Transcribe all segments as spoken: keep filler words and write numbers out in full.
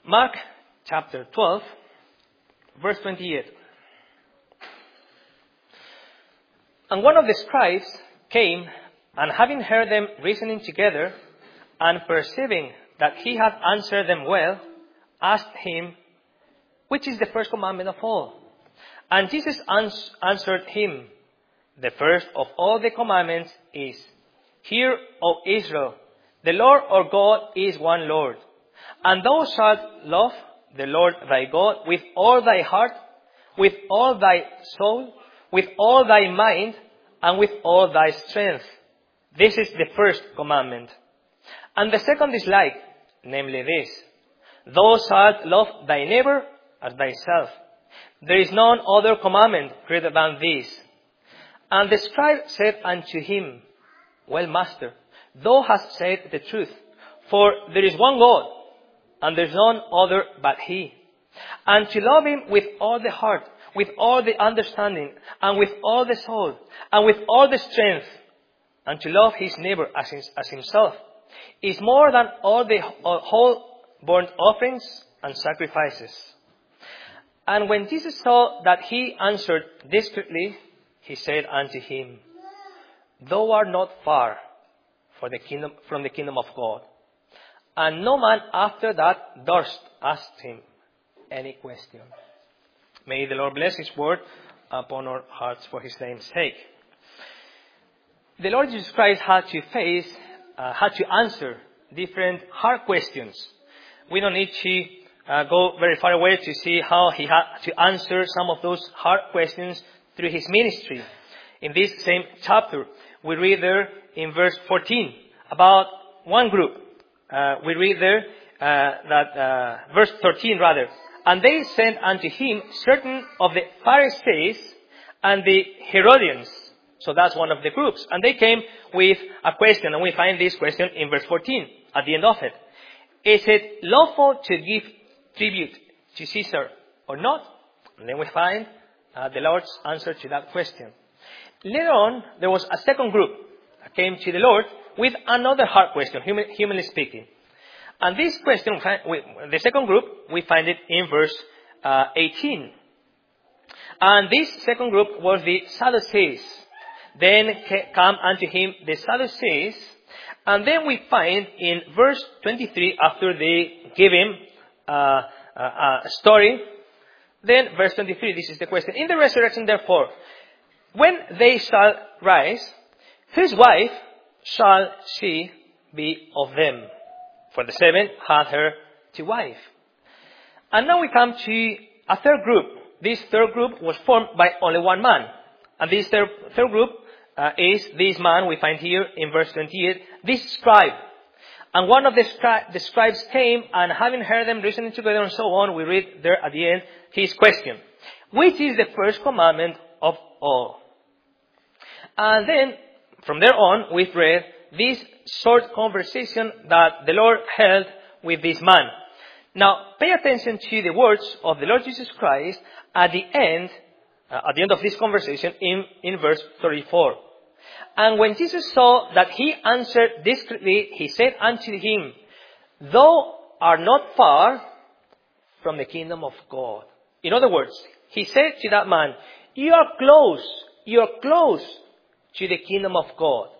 Mark chapter twelve, verse twenty-eight. And one of the scribes came, and having heard them reasoning together, and perceiving that he had answered them well, asked him, which is the first commandment of all? And Jesus ans- answered him, the first of all the commandments is, Hear, O Israel, the Lord our God is one Lord. And thou shalt love the Lord thy God with all thy heart, with all thy soul, with all thy mind, and with all thy strength. This is the first commandment. And the second is like, namely this, Thou shalt love thy neighbor as thyself. There is none other commandment greater than this. And the scribe said unto him, Well, Master, thou hast said the truth, for there is one God, and there is none other but He. And to love Him with all the heart, with all the understanding, and with all the soul, and with all the strength, and to love his neighbor as, his, as himself, is more than all the whole burnt offerings and sacrifices. And when Jesus saw that he answered discreetly, he said unto him, Thou art not far for the kingdom, from the kingdom of God. And no man after that durst ask him any question. May the Lord bless His word upon our hearts for His name's sake. The Lord Jesus Christ had to face, uh, had to answer different hard questions. We don't need to uh, go very far away to see how He had to answer some of those hard questions through His ministry. In this same chapter, we read there in verse fourteen about one group. Uh, we read there uh, that, uh, verse thirteen rather, And they sent unto him certain of the Pharisees and the Herodians. So that's one of the groups. And they came with a question, and we find this question in verse fourteen, at the end of it. Is it lawful to give tribute to Caesar or not? And then we find uh, the Lord's answer to that question. Later on, there was a second group that came to the Lord with another hard question, human, humanly speaking. And this question, the second group, we find it in verse uh, eighteen. And this second group was the Sadducees. Then come unto him the Sadducees. And then we find in verse twenty-three, after they give him uh, a, a story, then verse twenty-three, this is the question. In the resurrection, therefore, when they shall rise, whose wife shall she be of them? For the seven had her to wife. And now we come to a third group. This third group was formed by only one man. And this third, third group uh, is this man we find here in verse twenty-eight, this scribe. And one of the, scri- the scribes came, and having heard them reasoning together and so on, we read there at the end his question. Which is the first commandment of all? And then, from there on, we've read this short conversation that the Lord held with this man. Now, pay attention to the words of the Lord Jesus Christ at the end, uh, at the end of this conversation in, in verse thirty-four. And when Jesus saw that he answered discreetly, he said unto him, Thou art not far from the kingdom of God. In other words, he said to that man, You are close, you are close to the kingdom of God.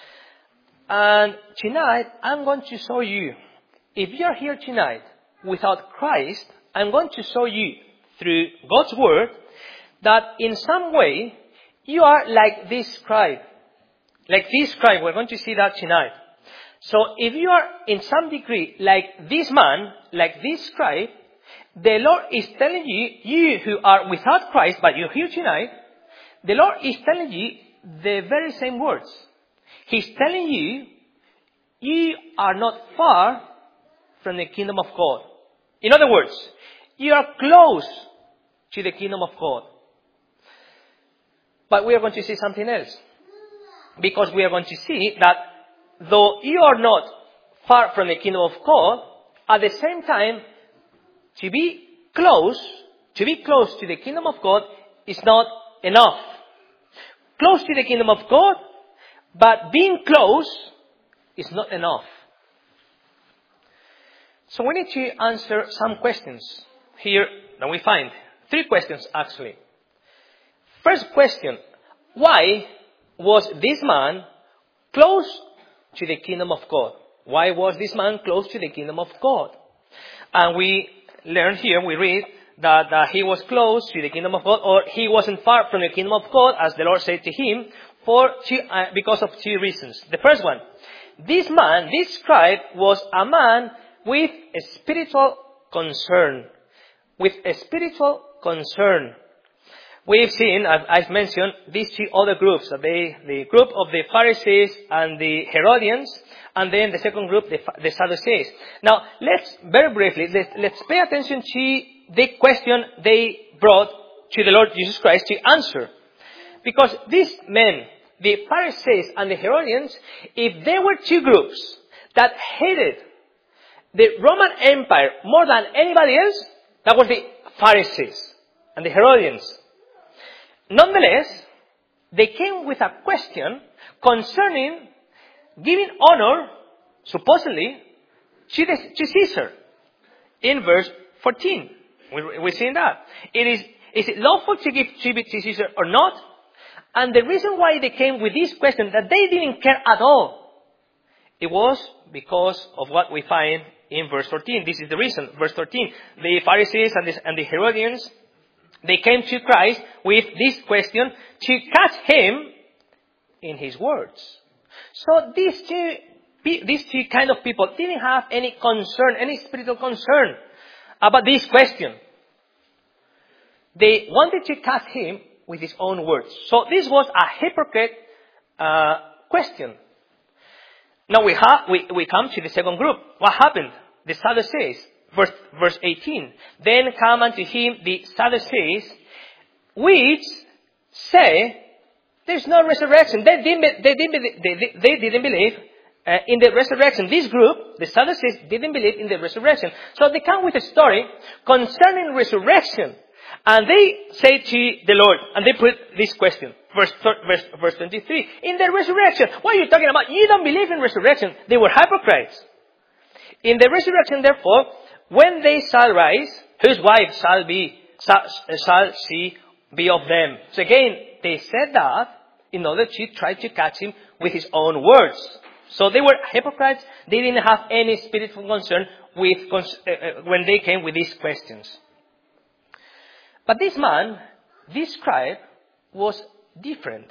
And tonight, I'm going to show you, if you are here tonight without Christ, I'm going to show you through God's word that in some way you are like this scribe. Like this scribe, we're going to see that tonight. So if you are in some degree like this man, like this scribe, the Lord is telling you, you who are without Christ, but you're here tonight, the Lord is telling you the very same words. He's telling you, you are not far from the kingdom of God. In other words, you are close to the kingdom of God. But we are going to see something else. Because we are going to see that though you are not far from the kingdom of God, at the same time, to be close, to be close to the kingdom of God is not enough. Close to the kingdom of God, but being close is not enough. So we need to answer some questions here that we find. Three questions, actually. First question, why was this man close to the kingdom of God? Why was this man close to the kingdom of God? And we learn here, we read, that uh, he was close to the kingdom of God, or he wasn't far from the kingdom of God, as the Lord said to him, for two, uh, because of two reasons. The first one, this man, this scribe, was a man with a spiritual concern. With a spiritual concern. We've seen, as I've mentioned, these two other groups. They, the group of the Pharisees and the Herodians, and then the second group, the, the Sadducees. Now, let's, very briefly, let's, let's pay attention to the question they brought to the Lord Jesus Christ to answer. Because these men, the Pharisees and the Herodians, if there were two groups that hated the Roman Empire more than anybody else, that was the Pharisees and the Herodians. Nonetheless, they came with a question concerning giving honor, supposedly, to, the, to Caesar. In verse fourteen, we, we're seeing that. It is, is it lawful to give tribute to Caesar or not? And the reason why they came with this question, that they didn't care at all, it was because of what we find in verse fourteen. This is the reason. Verse fourteen, the Pharisees and the, and the Herodians, they came to Christ with this question to catch him in his words. So these two, these two kind of people didn't have any concern, any spiritual concern about this question. They wanted to catch him with his own words. So this was a hypocrite uh, question. Now we have we, we come to the second group. What happened? The Sadducees. Verse, verse eighteen. Then come unto him the Sadducees, which say there's no resurrection. They didn't, they didn't, they, they didn't believe uh, in the resurrection. This group, the Sadducees, didn't believe in the resurrection. So they come with a story concerning resurrection. And they say to the Lord, and they put this question, verse, verse, verse twenty-three, in the resurrection, what are you talking about? You don't believe in resurrection. They were hypocrites. In the resurrection, therefore, when they shall rise, whose wife shall be, shall, shall she be of them? So again, they said that in order to try to catch him with his own words. So they were hypocrites. They didn't have any spiritual concern with, uh, when they came with these questions. But this man, this scribe, was different.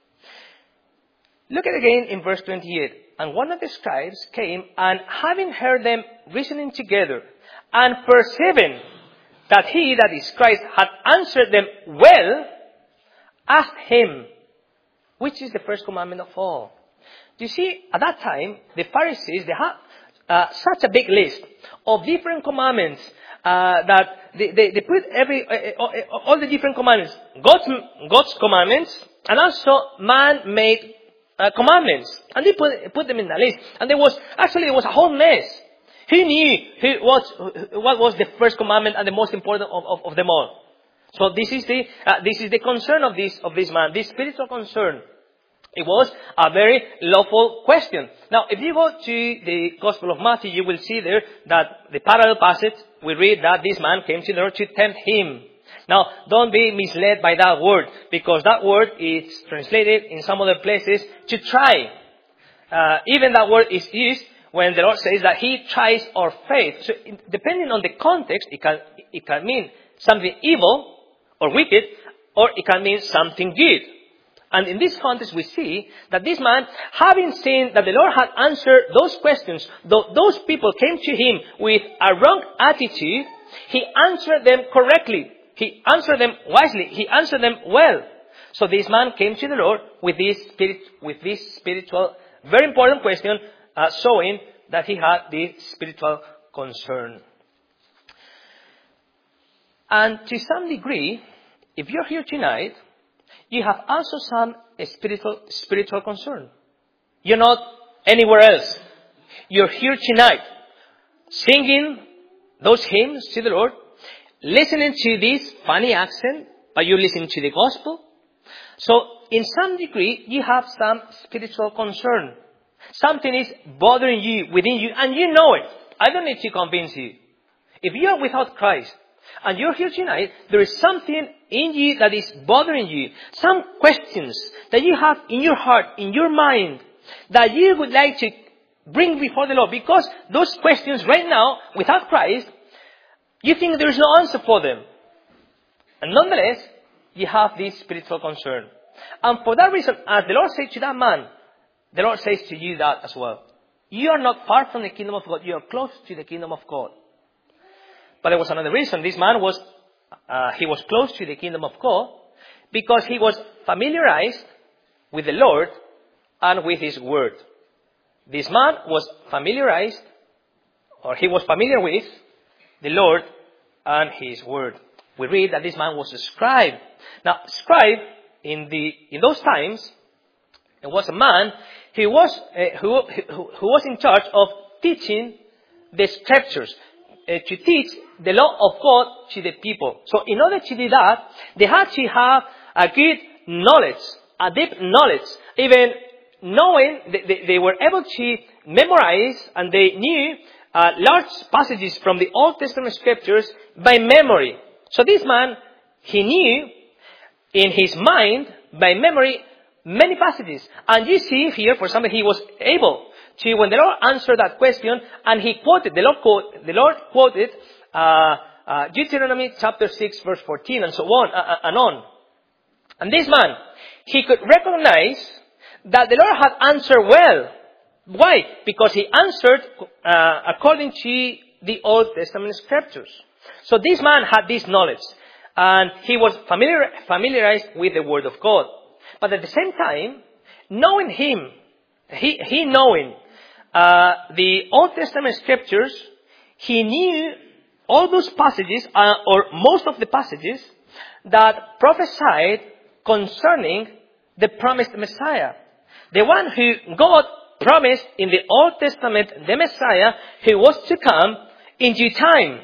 Look at again in verse twenty-eight. And one of the scribes came, and having heard them reasoning together, and perceiving that he, that is Christ, had answered them well, asked him, which is the first commandment of all? Do you see, at that time, the Pharisees, they had uh, such a big list of different commandments uh, that they, they, they put every uh, uh, all the different commandments, God's, God's commandments, and also man-made uh, commandments, and they put put them in a list. And there was actually it was a whole mess. He knew who, what what was the first commandment and the most important of, of, of them all. So this is the uh, this is the concern of this of this man, this spiritual concern. It was a very lawful question. Now, if you go to the Gospel of Matthew, you will see there that the parallel passage, we read that this man came to the Lord to tempt him. Now, don't be misled by that word, because that word is translated in some other places to try. Uh, even that word is used when the Lord says that He tries our faith. So, depending on the context, it can, it can mean something evil or wicked, or it can mean something good. And in this context, we see that this man, having seen that the Lord had answered those questions, though those people came to him with a wrong attitude, he answered them correctly. He answered them wisely. He answered them well. So this man came to the Lord with this spirit, with this spiritual, very important question, uh, showing that he had this spiritual concern. And to some degree, if you're here tonight, you have also some spiritual spiritual concern. You're not anywhere else. You're here tonight, singing those hymns to the Lord, listening to this funny accent, but you're listening to the gospel. So, in some degree, you have some spiritual concern. Something is bothering you within you, and you know it. I don't need to convince you. If you are without Christ, and you're here tonight, there is something in you that is bothering you. Some questions that you have in your heart, in your mind, that you would like to bring before the Lord. Because those questions right now, without Christ, you think there is no answer for them. And nonetheless, you have this spiritual concern. And for that reason, as the Lord said to that man, the Lord says to you that as well. You are not far from the kingdom of God. You are close to the kingdom of God. But there was another reason. This man was, uh, he was close to the kingdom of God because he was familiarized with the Lord and with His Word. This man was familiarized, or he was familiar with the Lord and His Word. We read that this man was a scribe. Now, scribe in the in those times, it was a man who was uh, who, who who was in charge of teaching the scriptures. Uh, to teach the law of God to the people. So in order to do that, they had to have a good knowledge, a deep knowledge. Even knowing, they, they, they were able to memorize and they knew uh, large passages from the Old Testament scriptures by memory. So this man, he knew in his mind, by memory, many passages. And you see here, for example, he was able to, when the Lord answered that question, and he quoted, the Lord, quote, the Lord quoted uh, uh, Deuteronomy chapter six, verse fourteen, and so on, uh, and on. And this man, he could recognize that the Lord had answered well. Why? Because he answered uh, according to the Old Testament scriptures. So this man had this knowledge, and he was familiar, familiarized with the Word of God. But at the same time, knowing him, he, he knowing uh, the Old Testament scriptures, he knew all those passages, uh, or most of the passages, that prophesied concerning the promised Messiah. The one who God promised in the Old Testament, the Messiah, who was to come in due time.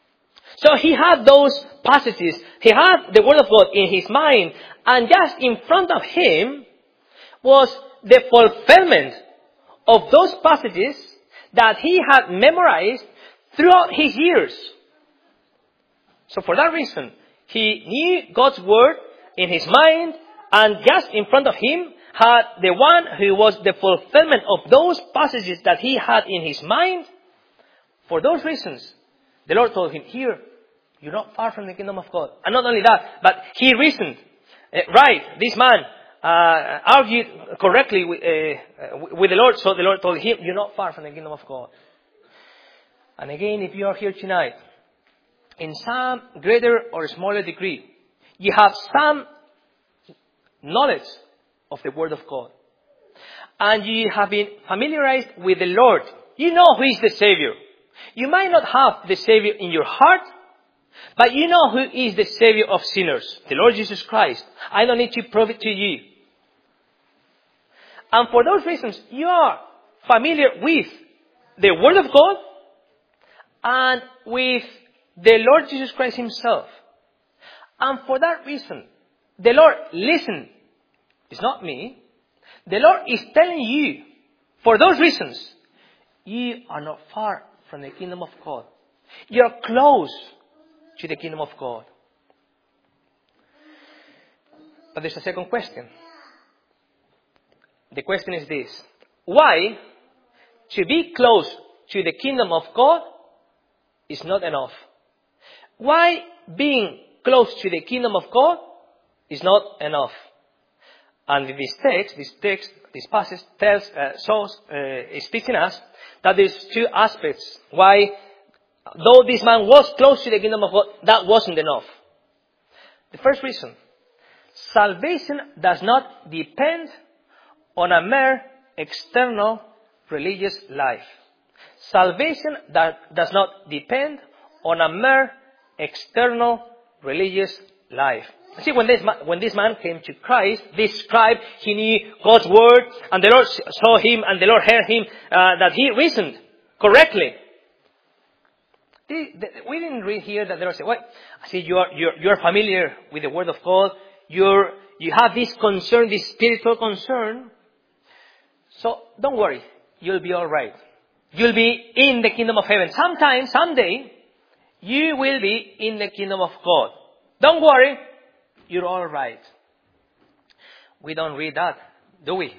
So he had those passages, he had the Word of God in his mind, and just in front of him was the fulfillment of those passages that he had memorized throughout his years. So for that reason, he knew God's Word in his mind, and just in front of him had the one who was the fulfillment of those passages that he had in his mind. For those reasons, the Lord told him, here, you're not far from the kingdom of God. And not only that, but he reasoned. Uh, right, this man uh, argued correctly with, uh, with the Lord. So the Lord told him, you're not far from the kingdom of God. And again, if you are here tonight, in some greater or smaller degree, you have some knowledge of the Word of God. And you have been familiarized with the Lord. You know who is the Savior. You might not have the Savior in your heart, but you know who is the Savior of sinners, the Lord Jesus Christ. I don't need to prove it to you. And for those reasons, you are familiar with the Word of God and with the Lord Jesus Christ Himself. And for that reason, the Lord, listen, it's not me. The Lord is telling you, for those reasons, you are not far from the kingdom of God. You are close to the kingdom of God. But there's a second question. The question is this. Why to be close to the kingdom of God is not enough? Why being close to the kingdom of God is not enough? And this text, this text, this passage tells, uh, shows, uh, is teaching us that there's two aspects why, though this man was close to the kingdom of God, that wasn't enough. The first reason, salvation does not depend on a mere external religious life. Salvation that does not depend on a mere external religious life. See, when this, man, when this man came to Christ, this scribe, he knew God's Word, and the Lord saw him, and the Lord heard him, uh, that he reasoned correctly. The, the, we didn't read here that the Lord said, "What? I see you are you're, you're familiar with the Word of God. You're you have this concern, this spiritual concern. So don't worry, you'll be all right. you'll be in the kingdom of heaven. Sometime, someday, you will be in the kingdom of God. Don't worry, you're all right. We don't read that, do we?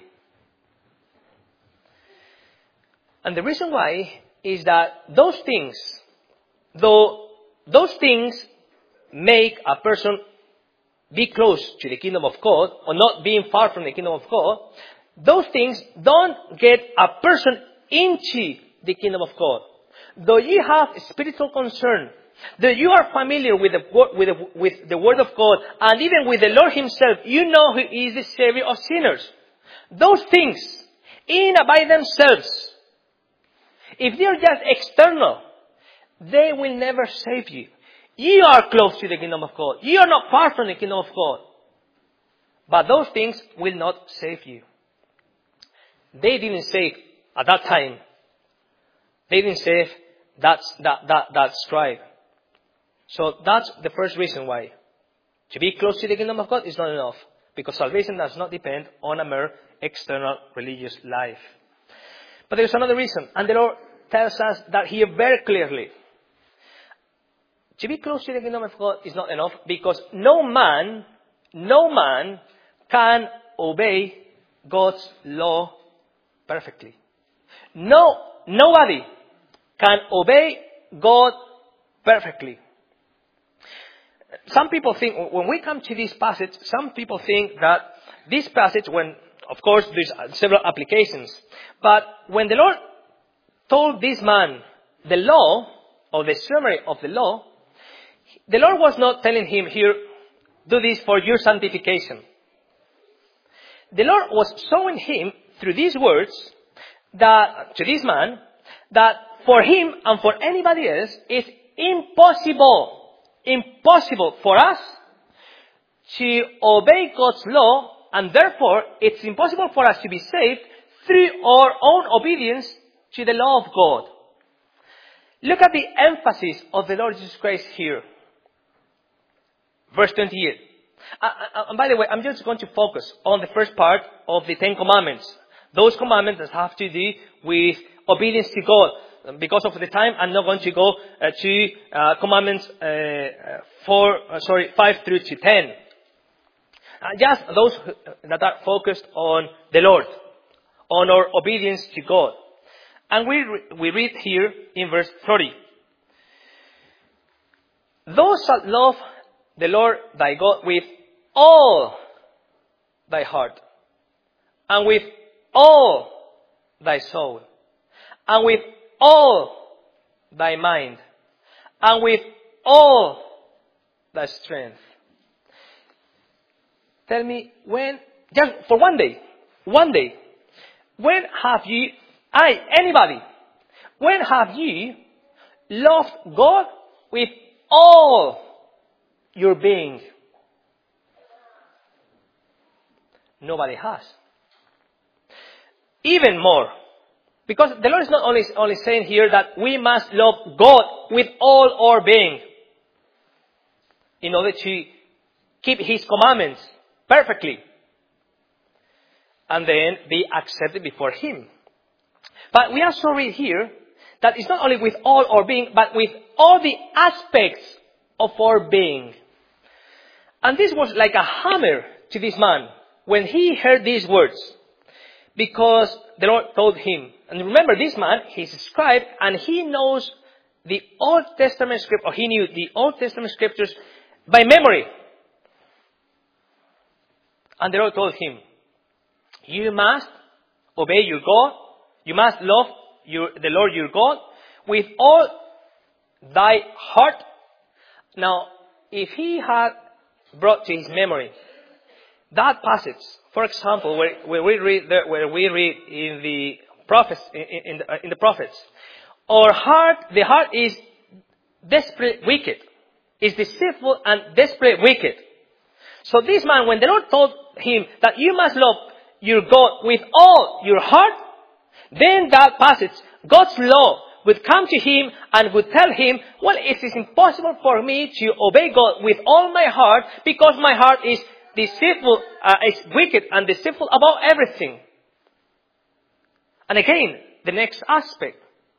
And the reason why is that those things, though those things make a person be close to the kingdom of God, or not being far from the kingdom of God, those things don't get a person into the kingdom of God. Though you have spiritual concern, though you are familiar with the, with the, with the word of God, and even with the Lord himself, you know he is the Savior of sinners. Those things, in and by themselves, if they are just external, they will never save you. You are close to the kingdom of God. You are not far from the kingdom of God. But those things will not save you. They didn't save at that time. They didn't save that, that, that, that scribe. So that's the first reason why. To be close to the kingdom of God is not enough. Because salvation does not depend on a mere external religious life. But there's another reason. And the Lord tells us that here very clearly. To be close to the kingdom of God is not enough, because no man, no man can obey God's law perfectly. No, nobody can obey God perfectly. Some people think, when we come to this passage, some people think that this passage, when, of course, there's several applications, but when the Lord told this man the law, or the summary of the law, the Lord was not telling him here, do this for your sanctification. The Lord was showing him through these words, that to this man, that for him and for anybody else, it's impossible, impossible for us to obey God's law, and therefore it's impossible for us to be saved through our own obedience to the law of God. Look at the emphasis of the Lord Jesus Christ here. Verse twenty-eight. Uh, uh, and by the way, I'm just going to focus on the first part of the Ten Commandments. Those commandments that have to do with obedience to God. Because of the time, I'm not going to go uh, to uh, commandments uh, four, uh, sorry, five through to ten. Uh, just those that are focused on the Lord, on our obedience to God. And we re- we read here in verse thirty. Thou shalt love the Lord thy God with all thy heart, and with all thy soul, and with all thy mind, and with all thy strength. Tell me, when, just for one day, one day, when have you, I, anybody, when have you loved God with all your being? Nobody has. Even more. Because the Lord is not only, only saying here that we must love God with all our being in order to keep His commandments perfectly and then be accepted before Him. But we also read here that it's not only with all our being, but with all the aspects of our being. And this was like a hammer to this man when he heard these words, because the Lord told him. And remember, this man, he's a scribe, and he knows the Old Testament script, or he knew the Old Testament scriptures by memory. And the Lord told him, you must obey your God, you must love your, the Lord your God with all thy heart. Now, if he had brought to his memory that passage, for example, where, where we read the, where we read in the prophets, in, in, the, in the prophets, our heart, the heart is desperate wicked, is deceitful and desperate wicked. So this man, when the Lord told him that you must love your God with all your heart, then that passage, God's law, would come to him and would tell him, well, it is impossible for me to obey God with all my heart because my heart is deceitful, uh, is wicked and deceitful about everything. And again, the next aspect.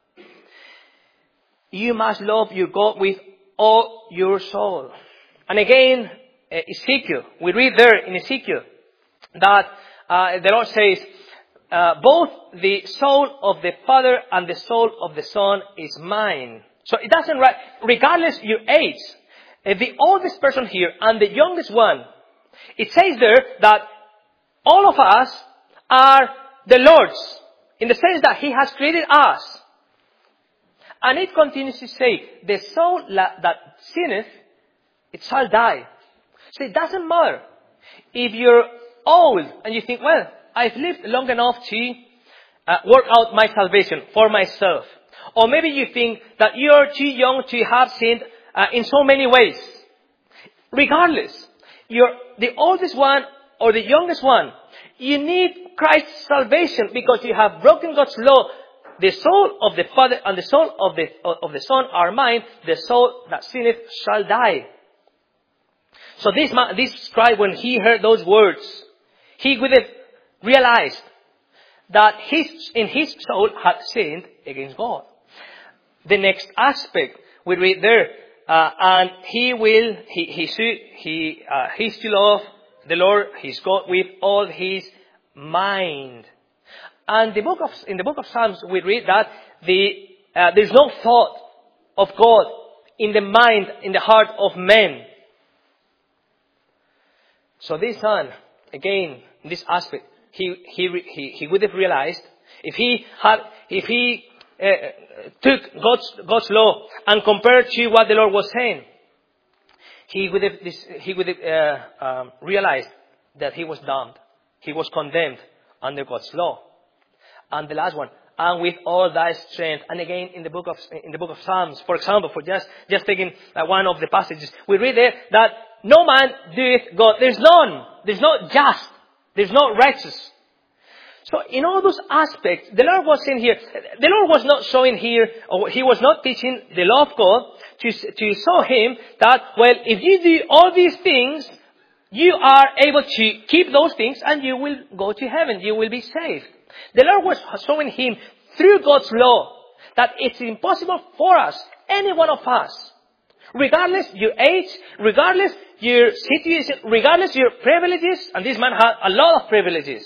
you must love your God with all your soul. And again, Ezekiel, we read there in Ezekiel that uh, the Lord says, uh, both the soul of the Father and the soul of the Son is mine. So it doesn't, regardless your age, the oldest person here and the youngest one, it says there that all of us are the Lord's, in the sense that He has created us. And it continues to say, the soul that sinneth, it shall die. So it doesn't matter if you're old and you think, well, I've lived long enough to uh, work out my salvation for myself. Or maybe you think that you're too young to have sinned uh, in so many ways. Regardless, you're the oldest one or the youngest one, you need Christ's salvation because you have broken God's law. The soul of the Father and the soul of the of the Son are mine. The soul that sinneth shall die. So this man, this scribe, when he heard those words, he would have realized that his in his soul had sinned against God. The next aspect we read there, uh, and he will he he should he uh, he still love the Lord his God with all his mind. And the book of in the book of Psalms we read that the uh, there's no thought of God in the mind, in the heart of men. So this son, again, in this aspect, he he he he would have realized if he had if he uh, took God's God's law and compared to what the Lord was saying, he would have this, he would have uh, um, realized that he was damned, he was condemned under God's law. And the last one, and with all thy strength. And again, in the book of in the book of Psalms, for example, for just just taking uh, one of the passages, we read there that no man doeth God. There's none. There's no just. There's no righteous. So in all those aspects, the Lord was saying here, the Lord was not showing here, or He was not teaching the law of God to to show him that, well, if you do all these things, you are able to keep those things and you will go to heaven. You will be saved. The Lord was showing him through God's law that it's impossible for us, any one of us, regardless your age, regardless your situation, regardless your privileges, and this man had a lot of privileges.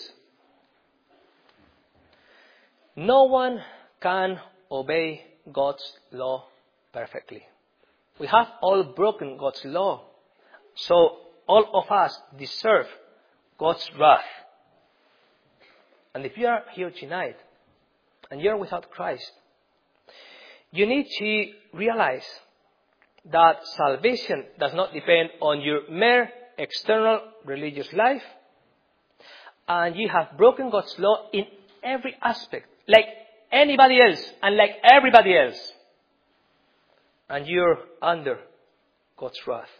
No one can obey God's law perfectly. We have all broken God's law. So all of us deserve God's wrath. And if you are here tonight and you're without Christ, you need to realize that salvation does not depend on your mere external religious life. And you have broken God's law in every aspect, like anybody else and like everybody else. And you're under God's wrath.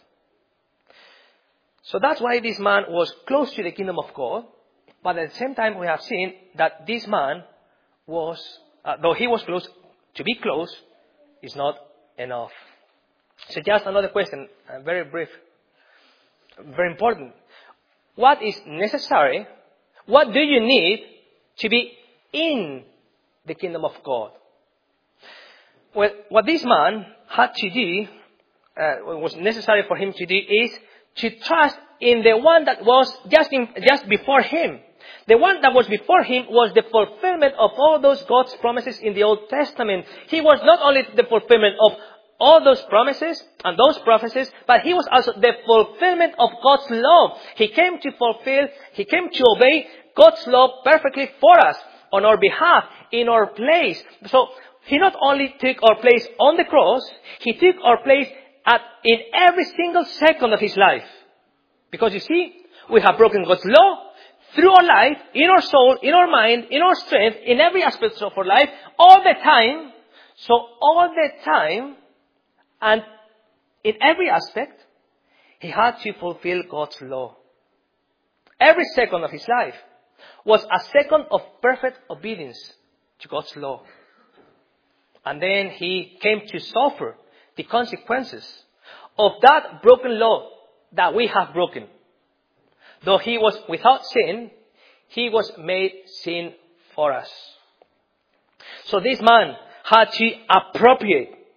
So that's why this man was close to the kingdom of God. But at the same time, we have seen that this man was, uh, though he was close, to be close is not enough. So just another question, uh, very brief, very important. What is necessary? What do you need to be in the kingdom of God? Well, what this man had to do, uh, what was necessary for him to do, is to trust in the one that was just in, just before him. The one that was before him was the fulfillment of all those God's promises in the Old Testament. He was not only the fulfillment of all those promises and those prophecies, but he was also the fulfillment of God's law. He came to fulfill, he came to obey God's law perfectly for us, on our behalf, in our place. So he not only took our place on the cross, he took our place at in every single second of his life. Because you see, we have broken God's law through our life, in our soul, in our mind, in our strength, in every aspect of our life, all the time. So all the time, and in every aspect, he had to fulfill God's law. Every second of his life was a second of perfect obedience to God's law. And then he came to suffer the consequences of that broken law that we have broken. Though he was without sin, he was made sin for us. So this man had to appropriate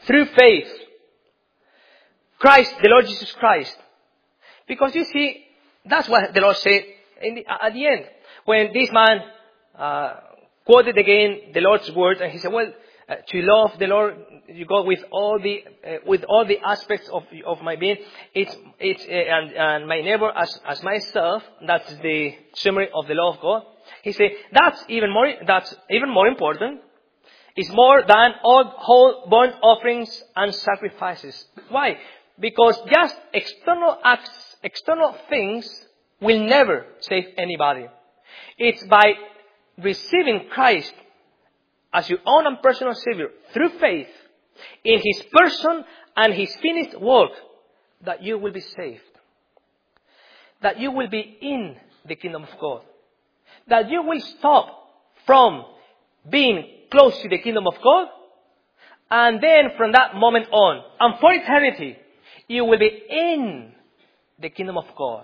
through faith. Christ, the Lord Jesus Christ. Because you see, that's what the Lord said in the, at the end. When this man uh, quoted again the Lord's words, and he said, well, uh, to love the Lord, you go with all the uh, with all the aspects of of my being. It's it's uh, and, and my neighbor as as myself. That's the summary of the law of God. He said that's even more that's even more important. It's more than all whole burnt offerings and sacrifices. Why? Because just external acts, external things will never save anybody. It's by receiving Christ as your own and personal Savior through faith in His person and His finished work that you will be saved. That you will be in the kingdom of God. That you will stop from being close to the kingdom of God, and then from that moment on, and for eternity, you will be in the kingdom of God.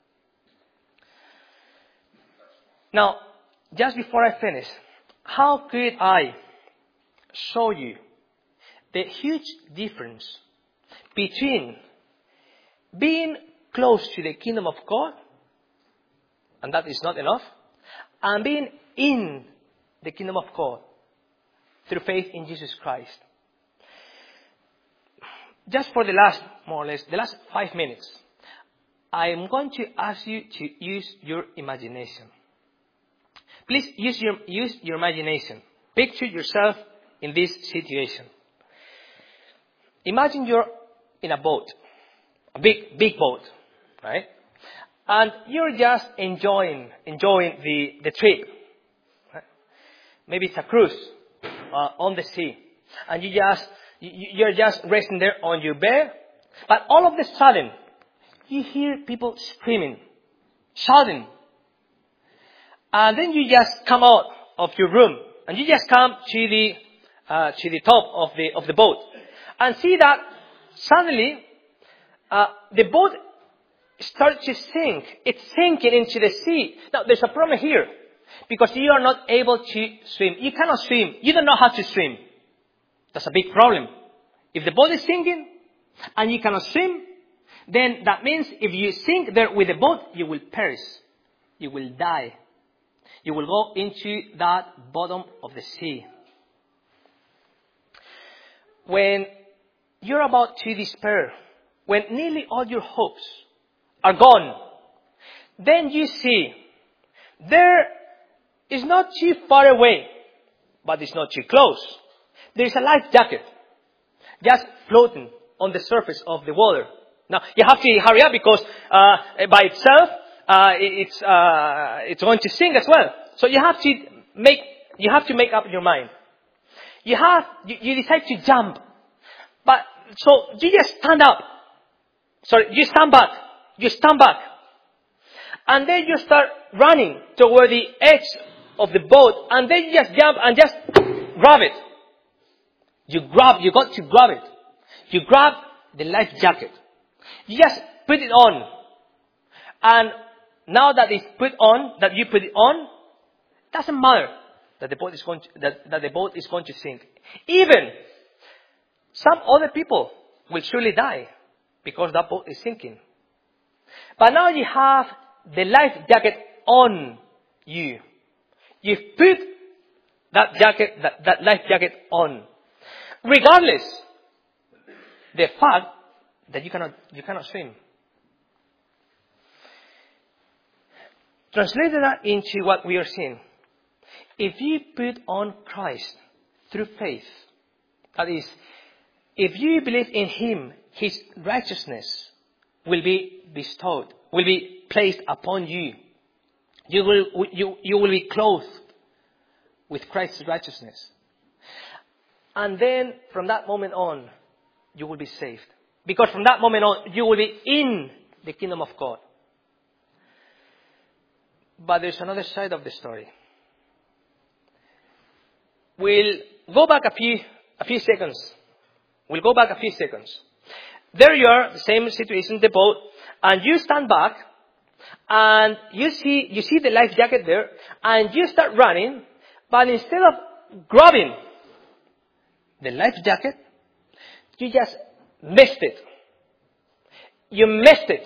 Now, just before I finish, how could I show you the huge difference between being close to the kingdom of God, and that is not enough, and being in the kingdom of God through faith in Jesus Christ? Just for the last, more or less, the last five minutes, I am going to ask you to use your imagination. Please use your, use your imagination. Picture yourself in this situation. Imagine you're in a boat, a big, big boat, right? And you're just enjoying, enjoying the, the trip. Right? Maybe it's a cruise uh, on the sea. And you just, you're just resting there on your bed. But all of a sudden, you hear people screaming, shouting. And then you just come out of your room and you just come to the uh, to the top of the of the boat and see that suddenly uh, the boat starts to sink. It's sinking into the sea. Now there's a problem here because you are not able to swim. You cannot swim. You don't know how to swim. That's a big problem. If the boat is sinking and you cannot swim, then that means if you sink there with the boat, you will perish. You will die. You will go into that bottom of the sea. When you're about to despair, when nearly all your hopes are gone, then you see there is not too far away, but it's not too close. There is a life jacket just floating on the surface of the water. Now, you have to hurry up because uh, by itself, Uh, it's uh, it's going to sink as well. So you have to make you have to make up your mind. You have you, you decide to jump, but so you just stand up. Sorry, you stand back. You stand back, and then you start running toward the edge of the boat, and then you just jump and just grab it. You grab. You got to grab it. You grab the life jacket. You just put it on, and now that it's put on, that you put it on, it doesn't matter that the boat is going to, that, that the boat is going to sink. Even some other people will surely die because that boat is sinking. But now you have the life jacket on you. You've put that jacket, that, that life jacket on, regardless the fact that you cannot you cannot swim. Translated that into what we are seeing. If you put on Christ through faith, that is, if you believe in Him, His righteousness will be bestowed, will be placed upon you. You will, you, you will be clothed with Christ's righteousness. And then from that moment on, you will be saved. Because from that moment on, you will be in the kingdom of God. But there's another side of the story. We'll go back a few, a few seconds. We'll go back a few seconds. There you are, the same situation, the boat, and you stand back, and you see, you see the life jacket there, and you start running, but instead of grabbing the life jacket, You just missed it. You missed it.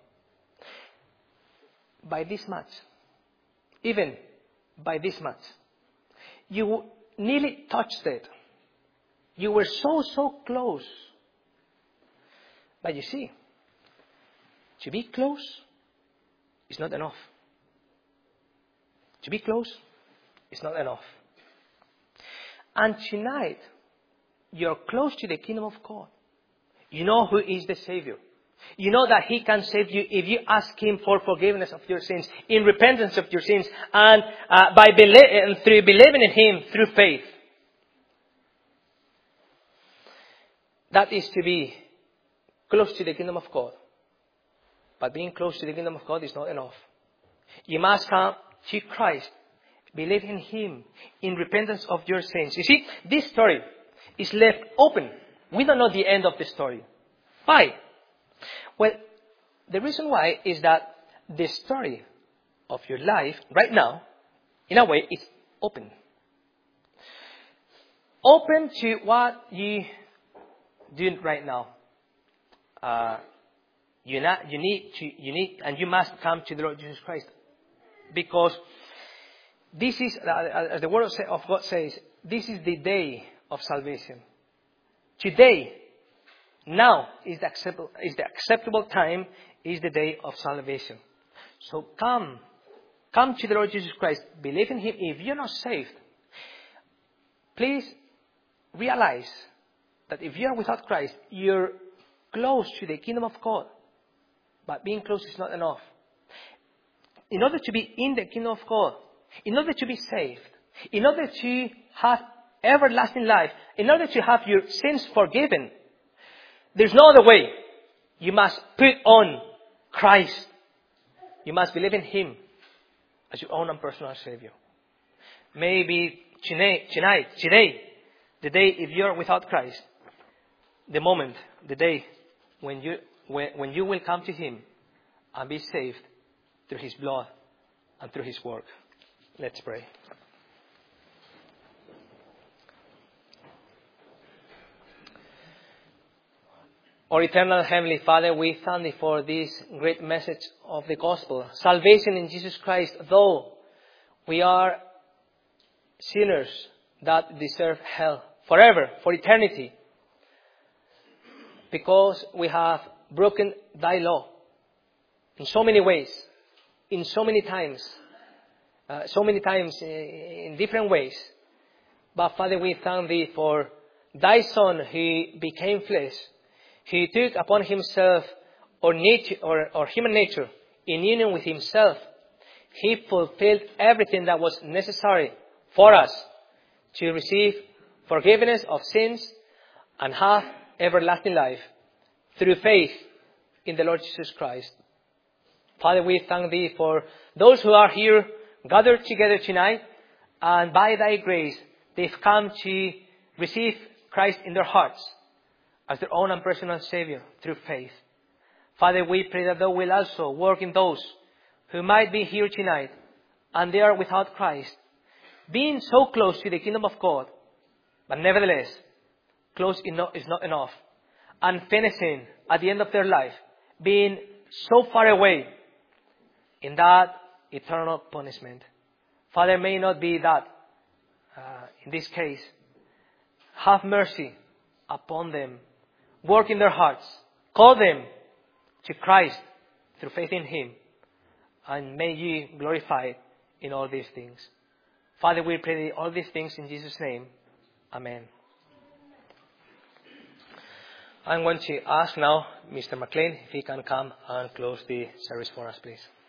By this much. Even by this much. You nearly touched it. You were so, so close. But you see, to be close is not enough. To be close is not enough. And tonight, you're close to the kingdom of God. You know who is the Savior. You know that He can save you if you ask Him for forgiveness of your sins, in repentance of your sins, and uh, by believe, and through believing in Him through faith. That is to be close to the kingdom of God. But being close to the kingdom of God is not enough. You must come to Christ, believe in Him, in repentance of your sins. You see, this story is left open. We don't know the end of the story. Why? Well, the reason why is that the story of your life right now, in a way, is open. Open to what you do right now. Uh, you, not, you need to, you need, and you must come to the Lord Jesus Christ, because this is, as the Word of God says, this is the day of salvation. Today, now is the acceptable, is the acceptable time, is the day of salvation. So come, come to the Lord Jesus Christ, believe in Him. If you're not saved, please realize that if you are without Christ, you're close to the kingdom of God. But being close is not enough. In order to be in the kingdom of God, in order to be saved, in order to have everlasting life, in order to have your sins forgiven, there's no other way. You must put on Christ. You must believe in Him as your own and personal Savior. Maybe tonight, tonight, today, the day if you're without Christ, the moment, the day when you when, when you will come to Him and be saved through His blood and through His work. Let's pray. Our eternal Heavenly Father, we thank Thee for this great message of the gospel. Salvation in Jesus Christ, though we are sinners that deserve hell forever, for eternity, because we have broken Thy law in so many ways, in so many times, uh, so many times in different ways. But Father, we thank Thee for Thy Son who became flesh. He took upon Himself our, nature, or, or human nature in union with Himself. He fulfilled everything that was necessary for us to receive forgiveness of sins and have everlasting life through faith in the Lord Jesus Christ. Father, we thank Thee for those who are here gathered together tonight, and by Thy grace, they've come to receive Christ in their hearts as their own and personal Savior through faith. Father, we pray that Thou will also work in those who might be here tonight and they are without Christ, being so close to the kingdom of God, but nevertheless, close is not enough, and finishing at the end of their life, being so far away in that eternal punishment. Father, may not be that uh, in this case. Have mercy upon them. Work in their hearts. Call them to Christ through faith in Him. And may You glorify in all these things. Father, we pray all these things in Jesus' name. Amen. I'm going to ask now Mister McLean if he can come and close the service for us, please.